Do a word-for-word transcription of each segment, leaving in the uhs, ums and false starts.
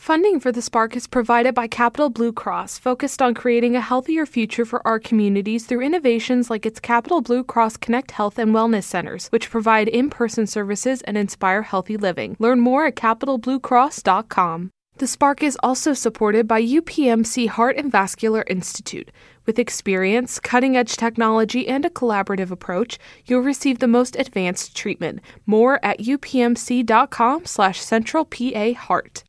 Funding for the Spark is provided by Capital Blue Cross, focused on creating a healthier future for our communities through innovations like its Capital Blue Cross Connect Health and Wellness Centers, which provide in-person services and inspire healthy living. Learn more at capital blue cross dot com. The Spark is also supported by U P M C Heart and Vascular Institute. With experience, cutting-edge technology, and a collaborative approach, you'll receive the most advanced treatment. More at upmc.com slash central PA Heart.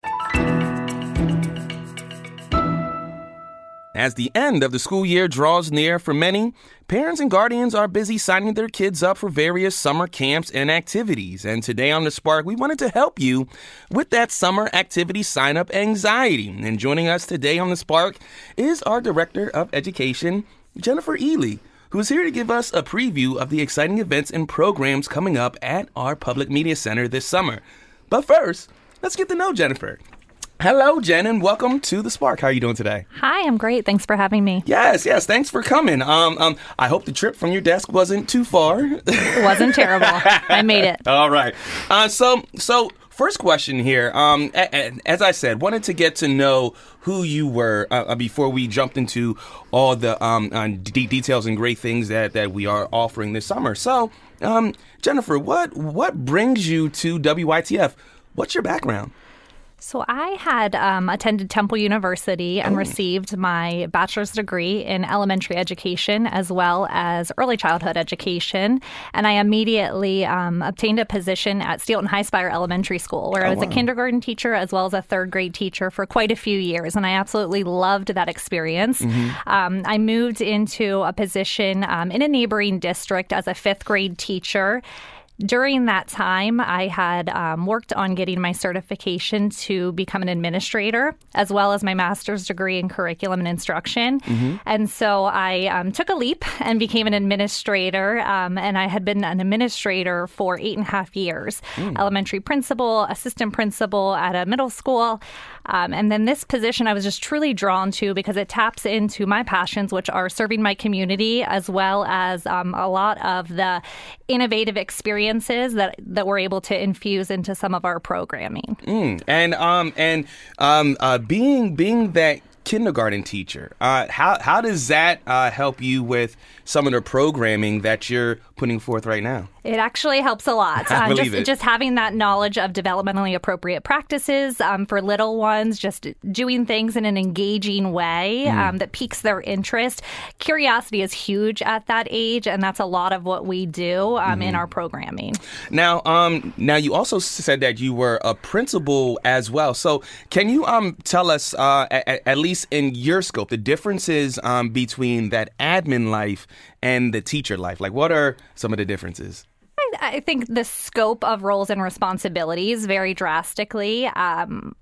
As the end of the school year draws near for many, parents and guardians are busy signing their kids up for various summer camps and activities. And today on The Spark, we wanted to help you with that summer activity sign-up anxiety. And joining us today on The Spark is our Director of Education, Jennifer Ely, who is here to give us a preview of the exciting events and programs coming up at our Public Media Center this summer. But first, let's get to know Jennifer. Hello, Jen, and welcome to The Spark. How are you doing today? Hi, I'm great. Thanks for having me. Yes, yes. Thanks for coming. Um, um, I hope the trip from your desk wasn't too far. It wasn't terrible. I made it. All right. Uh, so, so first question here. Um, a- a- as I said, wanted to get to know who you were uh, before we jumped into all the um, uh, d- details and great things that, that we are offering this summer. So, um, Jennifer, what what brings you to W I T F? What's your background? So I had um, attended Temple University and oh. received my bachelor's degree in elementary education as well as early childhood education. And I immediately um, obtained a position at Steelton High Spire Elementary School, where oh, I was wow. a kindergarten teacher as well as a third grade teacher for quite a few years. And I absolutely loved that experience. Mm-hmm. Um, I moved into a position um, in a neighboring district as a fifth grade teacher. During that time, I had um, worked on getting my certification to become an administrator, as well as my master's degree in curriculum and instruction. Mm-hmm. And so I um, took a leap and became an administrator. Um, and I had been an administrator for eight and a half years, mm. elementary principal, assistant principal at a middle school. Um, and then this position I was just truly drawn to because it taps into my passions, which are serving my community, as well as um, a lot of the innovative experiences that that we're able to infuse into some of our programming. Mm. And um and um uh, being being that kindergarten teacher, uh, how how does that uh, help you with some of the programming that you're putting forth right now? It actually helps a lot. I Uh, believe just, it. just having that knowledge of developmentally appropriate practices um, for little ones, just doing things in an engaging way mm. um, that piques their interest. Curiosity is huge at that age, and that's a lot of what we do um, mm-hmm. in our programming. Now, um, now you also said that you were a principal as well. So can you um tell us, uh, at, at least in your scope, the differences um, between that admin life and the teacher life? Like, what are some of the differences? I think the scope of roles and responsibilities vary drastically. Um,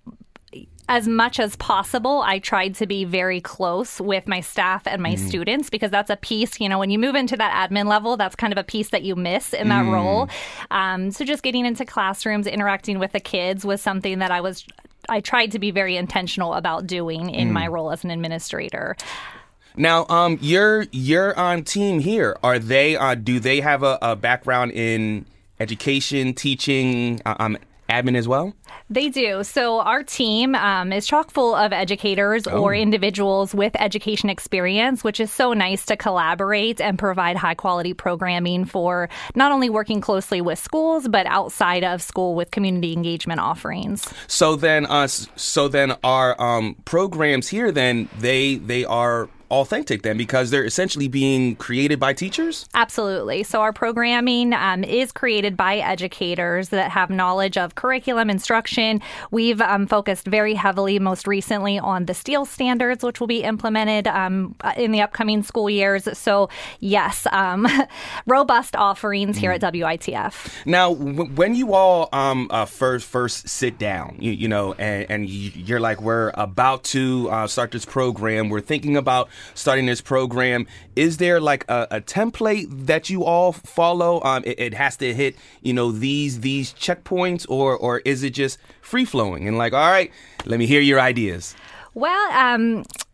as much as possible, I tried to be very close with my staff and my mm. students, because that's a piece, you know, when you move into that admin level, that's kind of a piece that you miss in that mm. role. Um, so just getting into classrooms, interacting with the kids was something that I was, I tried to be very intentional about doing in mm. my role as an administrator. Now, um, your your um, team here, are they? Uh, do they have a, a background in education, teaching, uh, um, admin as well? They do. So our team um, is chock full of educators oh. or individuals with education experience, which is so nice to collaborate and provide high quality programming for not only working closely with schools, but outside of school with community engagement offerings. So then, uh, so then our um, programs here, then they they are authentic then, because they're essentially being created by teachers? Absolutely. So our programming um, is created by educators that have knowledge of curriculum instruction. We've um, focused very heavily most recently on the STEEL standards, which will be implemented um, in the upcoming school years. So yes, um, robust offerings here mm. at W I T F. Now, w- when you all um, uh, first first sit down, you, you know, and, and you're like, we're about to uh, start this program, we're thinking about starting this program, is there like a, a template that you all follow? Um, it, it has to hit, you know, these these checkpoints, or or is it just free flowing and like, all right, let me hear your ideas? Well, um,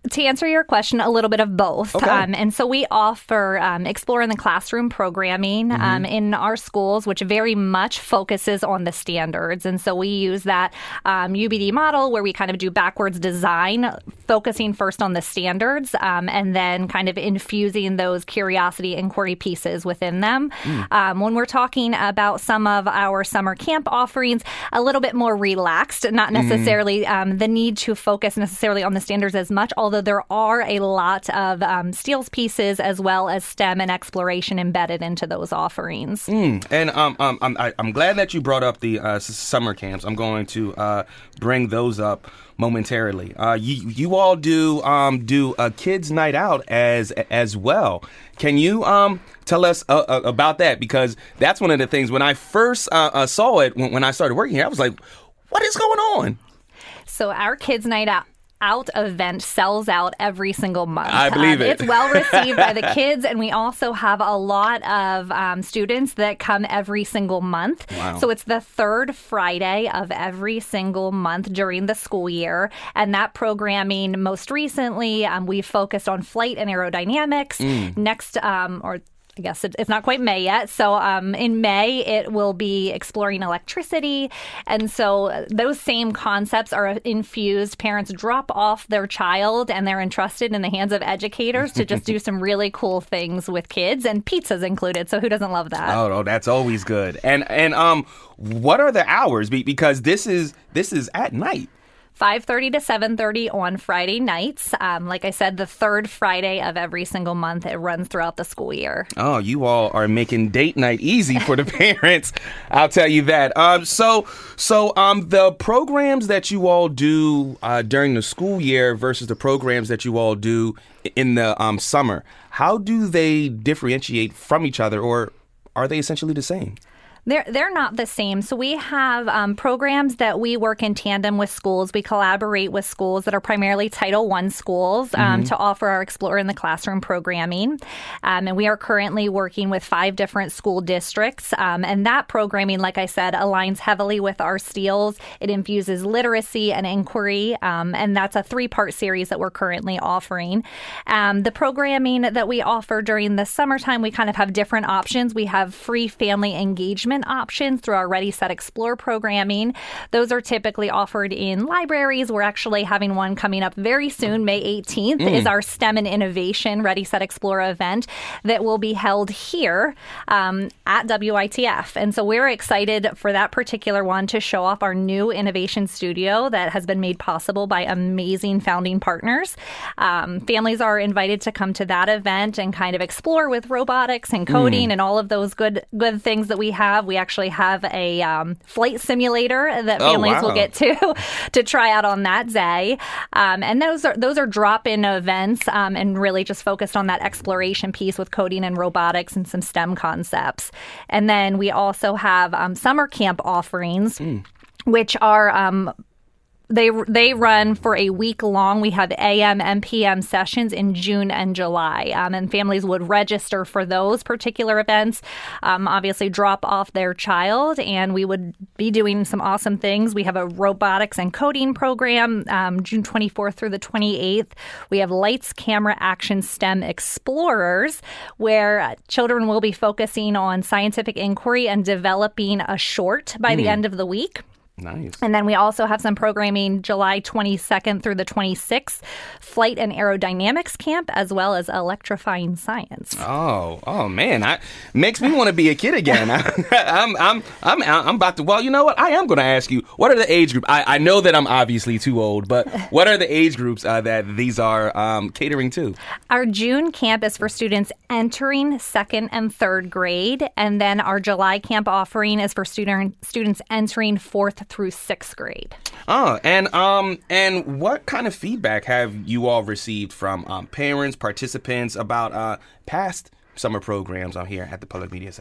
To answer your question, a little bit of both. Okay. Um, and so we offer um, Explore in the Classroom programming mm-hmm. um, in our schools, which very much focuses on the standards. And so we use that um, U B D model where we kind of do backwards design, focusing first on the standards um, and then kind of infusing those curiosity inquiry pieces within them. Mm. Um, when we're talking about some of our summer camp offerings, a little bit more relaxed, not necessarily mm. um, the need to focus necessarily on the standards as much, although there are a lot of um, STEELS pieces as well as STEM and exploration embedded into those offerings. Mm. And um, um, I'm, I, I'm glad that you brought up the uh, summer camps. I'm going to uh, bring those up momentarily. Uh, you, you all do um, do a kids' night out as as well. Can you um, tell us uh, uh, about that? Because that's one of the things when I first uh, uh, saw it, when, when I started working here, I was like, what is going on? So our kids' night out Out event sells out every single month. I believe um, it. It's well received by the kids, and we also have a lot of um, students that come every single month. Wow. So it's the third Friday of every single month during the school year, and that programming most recently um, we focused on flight and aerodynamics. Mm. Next, um, or I guess it, it's not quite May yet. So um, in May, it will be exploring electricity. And so those same concepts are infused. Parents drop off their child and they're entrusted in the hands of educators to just do some really cool things with kids, and pizza's included. So who doesn't love that? Oh, no, that's always good. And and um, what are the hours? Be- because this is this is at night. five thirty to seven thirty on Friday nights. Um, like I said, the third Friday of every single month. It runs throughout the school year. Oh, you all are making date night easy for the parents. I'll tell you that. Um, so, so um, the programs that you all do uh, during the school year versus the programs that you all do in the um, summer, how do they differentiate from each other, or are they essentially the same? They're, they're not the same. So we have um, programs that we work in tandem with schools. We collaborate with schools that are primarily Title I schools um, mm-hmm. to offer our Explore in the Classroom programming. Um, and we are currently working with five different school districts. Um, and that programming, like I said, aligns heavily with our STEELS. It infuses literacy and inquiry. Um, and that's a three-part series that we're currently offering. Um, the programming that we offer during the summertime, we kind of have different options. We have free family engagement options through our Ready, Set, Explore programming. Those are typically offered in libraries. We're actually having one coming up very soon. May eighteenth mm. is our STEM and Innovation Ready, Set, Explore event that will be held here um, at W I T F. And so we're excited for that particular one to show off our new innovation studio that has been made possible by amazing founding partners. Um, families are invited to come to that event and kind of explore with robotics and coding mm. and all of those good good things that we have. We actually have a um, flight simulator that families oh, wow. will get to to try out on that day. Um, and those are those are drop-in events um, and really just focused on that exploration piece with coding and robotics and some STEM concepts. And then we also have um, summer camp offerings, mm. which are um, They they run for a week long. We have A M and P M sessions in June and July, um, and families would register for those particular events. Um, obviously, drop off their child, and we would be doing some awesome things. We have a robotics and coding program, um, June twenty-fourth through the twenty-eighth. We have Lights, Camera, Action, STEM Explorers, where children will be focusing on scientific inquiry and developing a short by mm. the end of the week. Nice. And then we also have some programming July twenty-second through the twenty-sixth, Flight and Aerodynamics Camp, as well as Electrifying Science. Oh, oh man, I makes me want to be a kid again. I, I'm, I'm, I'm, I'm about to. Well, you know what? I am going to ask you, what are the age groups? I, I know that I'm obviously too old, but what are the age groups uh, that these are um, catering to? Our June camp is for students entering second and third grade, and then our July camp offering is for student students entering fourth through sixth grade. Oh, and um, and what kind of feedback have you all received from um, parents, participants about uh, past summer programs on here at the Public Media Center?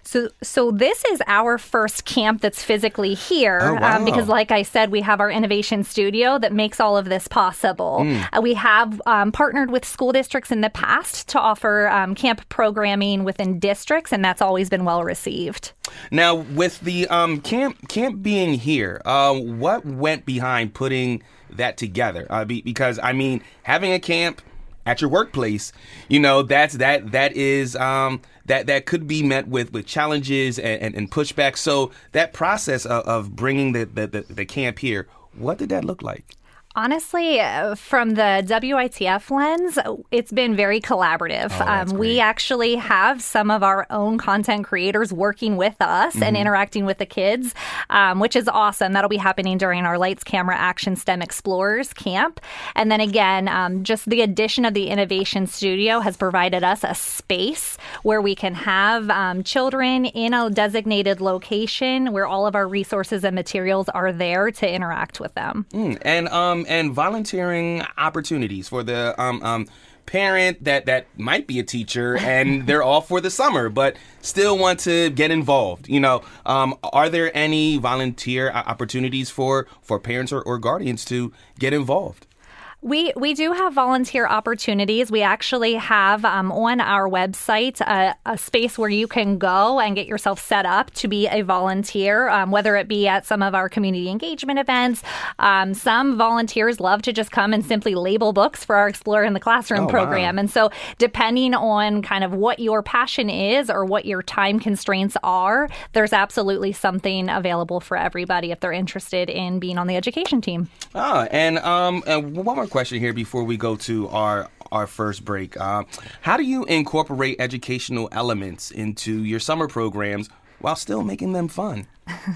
So, so this is our first camp that's physically here oh, wow. um, because, like I said, we have our innovation studio that makes all of this possible. Mm. Uh, we have um, partnered with school districts in the past to offer um, camp programming within districts, and that's always been well received. Now, with the um, camp camp being here, uh, what went behind putting that together? Uh, be, because I mean, having a camp at your workplace, you know, that's that that is um, that that could be met with, with challenges and, and, and pushback. So that process of, of bringing the, the, the, the camp here, what did that look like? Honestly, from the W I T F lens, it's been very collaborative. Oh, um, we actually have some of our own content creators working with us mm-hmm. and interacting with the kids, um, which is awesome. That'll be happening during our Lights, Camera, Action STEM Explorers camp. And then again, um, just the addition of the Innovation Studio has provided us a space where we can have um, children in a designated location where all of our resources and materials are there to interact with them. Mm, and um. And volunteering opportunities for the um, um, parent that, that might be a teacher and they're off for the summer but still want to get involved. You know, um, are there any volunteer opportunities for, for parents or, or guardians to get involved? We we do have volunteer opportunities. We actually have um, on our website a, a space where you can go and get yourself set up to be a volunteer, um, whether it be at some of our community engagement events. Um, some volunteers love to just come and simply label books for our Explorer in the Classroom oh, program. Wow. And so depending on kind of what your passion is or what your time constraints are, there's absolutely something available for everybody if they're interested in being on the education team. Ah, and, um, and one more question here before we go to our our first break. Uh, how do you incorporate educational elements into your summer programs while still making them fun? Uh,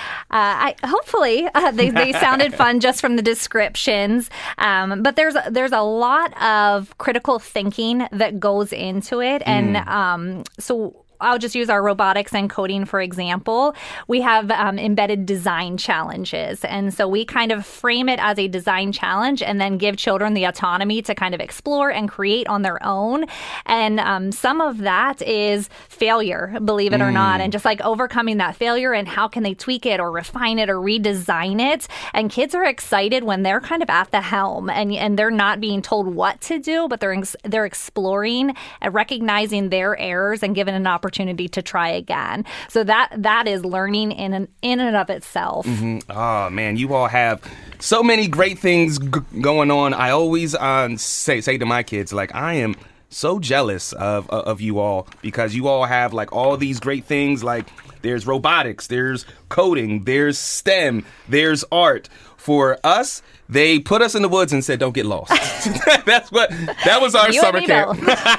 I, hopefully, uh, they, they sounded fun just from the descriptions. Um, but there's there's a lot of critical thinking that goes into it, and mm. um, so. I'll just use our robotics and coding, for example. We have um, embedded design challenges. And so we kind of frame it as a design challenge and then give children the autonomy to kind of explore and create on their own. And um, some of that is failure, believe it mm. or not, and just like overcoming that failure and how can they tweak it or refine it or redesign it. And kids are excited when they're kind of at the helm and, and they're not being told what to do, but they're, they're exploring and recognizing their errors and given an opportunity opportunity to try again. So that that is learning in an, in and of itself. Mm-hmm. Oh, man, you all have so many great things g- going on. I always uh, say say to my kids, like, I am so jealous of of you all because you all have like all these great things. Like there's robotics, there's coding, there's STEM, there's art. For us, they put us in the woods and said, don't get lost. That's what, that was our you summer camp.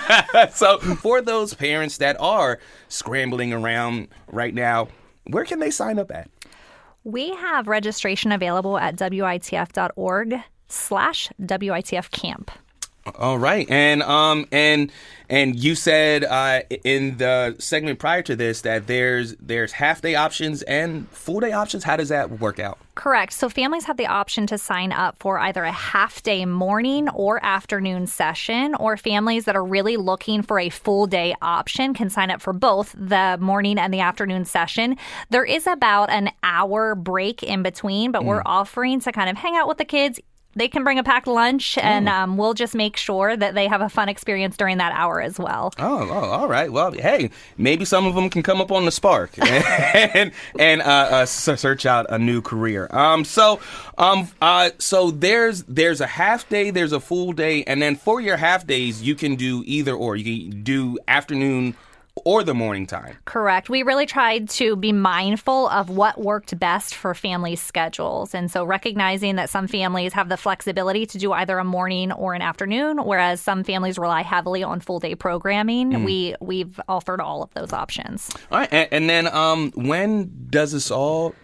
So for those parents that are scrambling around right now, where can they sign up at? We have registration available at witf.org slash WITF camp. All right. And um and and you said uh, in the segment prior to this that there's there's half day options and full day options. How does that work out? Correct. So families have the option to sign up for either a half day morning or afternoon session, or families that are really looking for a full day option can sign up for both the morning and the afternoon session. There is about an hour break in between, but mm. we're offering to kind of hang out with the kids. They can bring a packed lunch, and um, we'll just make sure that they have a fun experience during that hour as well. Oh, oh all right. Well, hey, maybe some of them can come up on the Spark and and uh, uh, search out a new career. Um, so, um, uh, so there's there's a half day, there's a full day, and then for your half days, you can do either or. You can do afternoon or the morning time. Correct. We really tried to be mindful of what worked best for families' schedules. And so recognizing that some families have the flexibility to do either a morning or an afternoon, whereas some families rely heavily on full day programming, mm. we, we've offered all of those options. All right. And, and then um, when does this all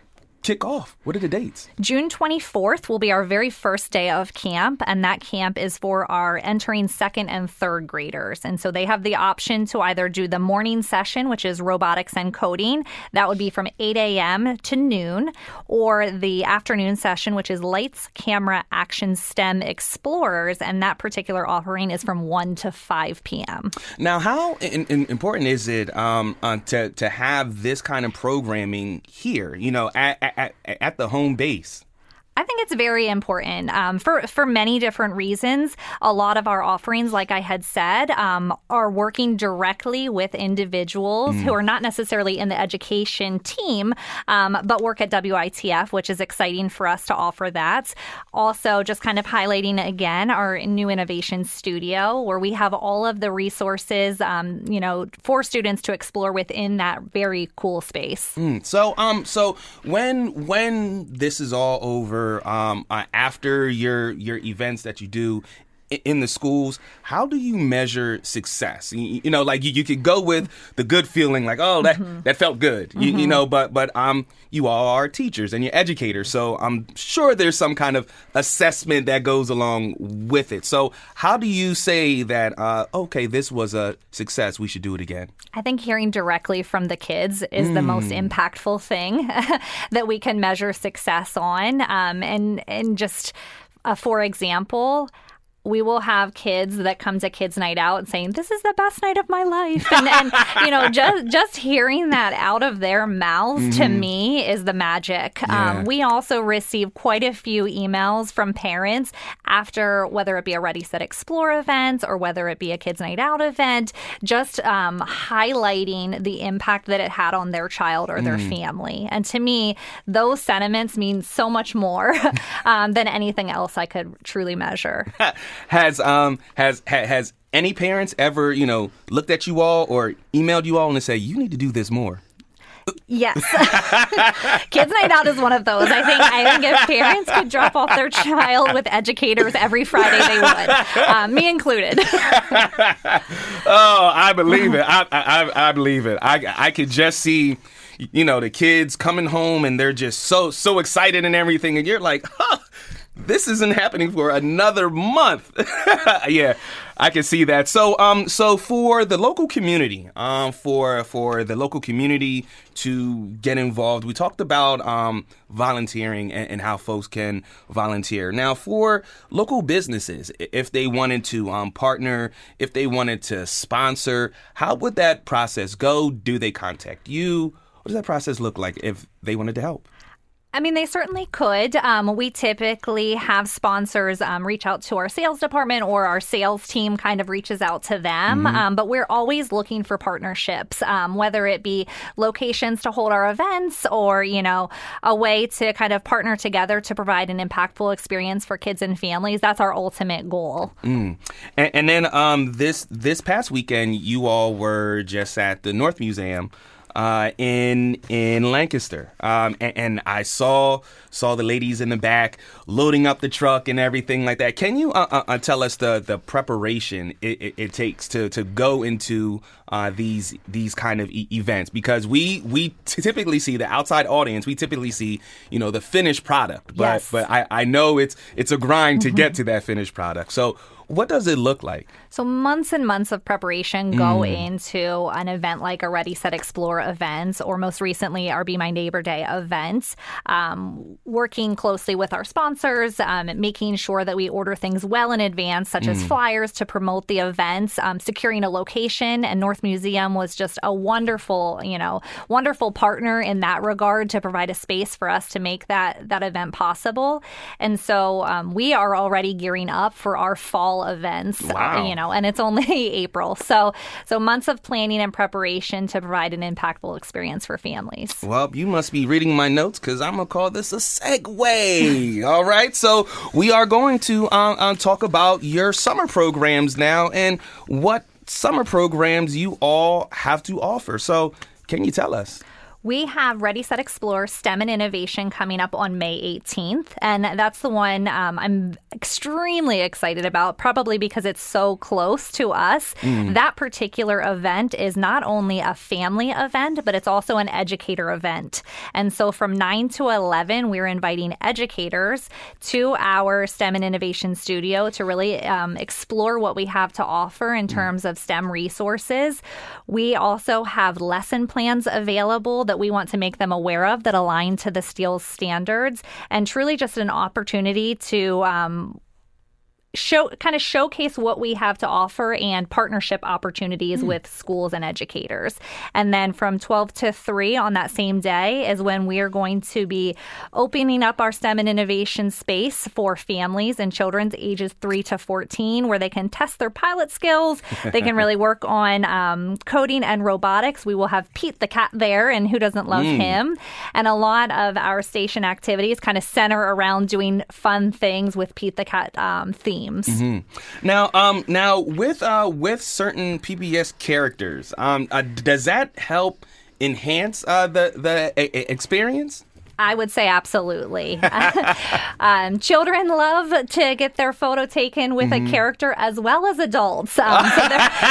kick off? What are the dates? June twenty-fourth will be our very first day of camp, and that camp is for our entering second and third graders. And so they have the option to either do the morning session, which is robotics and coding. That would be from eight a.m. to noon, or the afternoon session, which is lights, camera, action, STEM explorers. And that particular offering is from one to five p.m. Now, how in, in, important is it um, uh, to, to have this kind of programming here, you know, at, at, at the home base? I think it's very important um, for, for many different reasons. A lot of our offerings, like I had said, um, are working directly with individuals mm. who are not necessarily in the education team, um, but work at W I T F, which is exciting for us to offer that. Also, just kind of highlighting again our new innovation studio, where we have all of the resources, um, you know, for students to explore within that very cool space. Mm. So, um, so when when this is all over. Um, uh, after your your events that you do in the schools, how do you measure success? You, you know, like you, you could go with the good feeling, like, oh, that mm-hmm. that felt good, mm-hmm. you, you know, but but um, you all are teachers and you're educators, so I'm sure there's some kind of assessment that goes along with it. So how do you say that, uh, okay, this was a success, we should do it again? I think hearing directly from the kids is mm. the most impactful thing that we can measure success on. Um, and, and just uh, for example, we will have kids that come to Kids Night Out saying, this is the best night of my life. And, and you know, just just hearing that out of their mouths mm-hmm. to me is the magic. Yeah. Um, we also receive quite a few emails from parents after, whether it be a Ready, Set, Explore event or whether it be a Kids Night Out event, just um, highlighting the impact that it had on their child or their mm. family. And to me, those sentiments mean so much more um, than anything else I could truly measure. Has um has ha, has any parents ever, you know, looked at you all or emailed you all and say, you need to do this more? Yes. Kids Night Out is one of those. I think I think if parents could drop off their child with educators every Friday, they would. Um, me included. Oh, I believe it. I, I I believe it. I I could just see, you know, the kids coming home and they're just so so excited and everything, and you're like, huh, this isn't happening for another month. Yeah, I can see that. So, um, so for the local community, um, for for the local community to get involved, we talked about um volunteering and, and how folks can volunteer. Now, for local businesses, if they wanted to um partner, if they wanted to sponsor, how would that process go? Do they contact you? What does that process look like if they wanted to help? I mean, they certainly could. Um, we typically have sponsors um, reach out to our sales department, or our sales team kind of reaches out to them. Mm-hmm. Um, but we're always looking for partnerships, um, whether it be locations to hold our events or, you know, a way to kind of partner together to provide an impactful experience for kids and families. That's our ultimate goal. Mm. And, and then um, this this past weekend, you all were just at the North Museum. Uh, in in Lancaster, um, and, and I saw saw the ladies in the back loading up the truck and everything like that. Can you uh, uh, tell us the the preparation it, it, it takes to to go into uh, these these kind of e- events? Because we we typically see the outside audience. We typically see, you know, the finished product, but yes. but I, I know it's it's a grind to get to that finished product. So what does it look like? So months and months of preparation go mm. into an event like a Ready, Set, Explore event, or most recently our Be My Neighbor Day event. Um, working closely with our sponsors, um, making sure that we order things well in advance, such mm. as flyers to promote the events, um, securing a location. And North Museum was just a wonderful, you know, wonderful partner in that regard to provide a space for us to make that that event possible. And so um, we are already gearing up for our fall events. Wow. Uh, you know, and it's only April. So so months of planning and preparation to provide an impactful experience for families. Well, you must be reading my notes, because I'm going to call this a segue. All right. So we are going to uh, uh, talk about your summer programs now and what summer programs you all have to offer. So can you tell us? We have Ready, Set, Explore STEM and Innovation coming up on May eighteenth, and that's the one um, I'm extremely excited about, probably because it's so close to us. Mm. That particular event is not only a family event, but it's also an educator event. And so from nine to eleven, we're inviting educators to our STEM and Innovation studio to really um, explore what we have to offer in terms mm. of STEM resources. We also have lesson plans available that we want to make them aware of that align to the STEELS standards, and truly just an opportunity to um, show kind of showcase what we have to offer and partnership opportunities mm. with schools and educators. And then from twelve to three on that same day is when we are going to be opening up our STEM and innovation space for families and children's ages three to fourteen, where they can test their pilot skills. They can really work on um, coding and robotics. We will have Pete the cat there, and who doesn't love mm. him? And a lot of our station activities kind of center around doing fun things with Pete the cat um, theme. Mm-hmm. Now, um, now with uh, with certain P B S characters, um, uh, does that help enhance uh, the the a- a- experience? I would say absolutely. um, children love to get their photo taken with mm-hmm. a character, as well as adults. Um, so,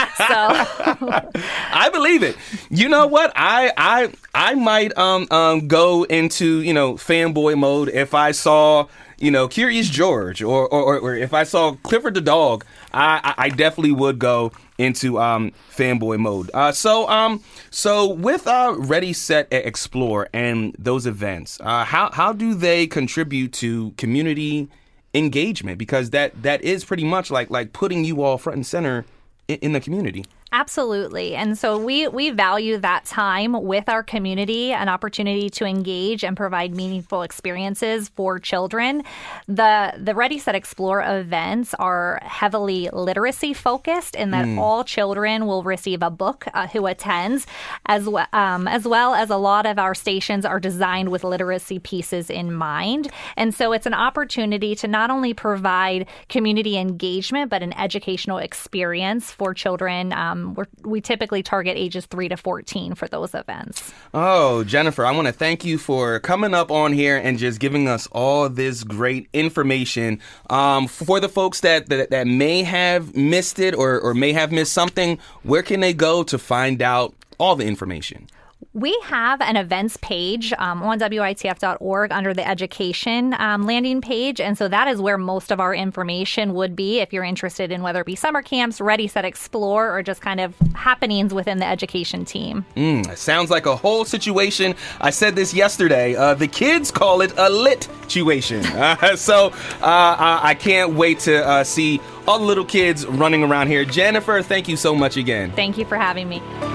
so. I believe it. You know what? I I I might um um go into you know fanboy mode if I saw. You know, Curious George, or, or or if I saw Clifford the dog, I, I definitely would go into um, fanboy mode. Uh, so um, so with uh, Ready, Set, Explore and those events, uh, how how do they contribute to community engagement? Because that that is pretty much like like putting you all front and center in, in the community. Absolutely. And so we, we value that time with our community, an opportunity to engage and provide meaningful experiences for children. The the Ready, Set, Explore events are heavily literacy focused in that mm. all children will receive a book uh, who attends, as, well, um, as well as a lot of our stations are designed with literacy pieces in mind. And so it's an opportunity to not only provide community engagement, but an educational experience for children. Um, We're, we typically target ages three to fourteen for those events. Oh, Jennifer, I want to thank you for coming up on here and just giving us all this great information. Um, for the folks that, that that may have missed it or, or may have missed something, where can they go to find out all the information? We have an events page um, on W I T F dot org under the education um, landing page. And so that is where most of our information would be if you're interested in whether it be summer camps, Ready, Set, Explore, or just kind of happenings within the education team. Mm, sounds like a whole situation. I said this yesterday. Uh, the kids call it a lit-tuation. Uh, so uh, I can't wait to uh, see all the little kids running around here. Jennifer, thank you so much again. Thank you for having me.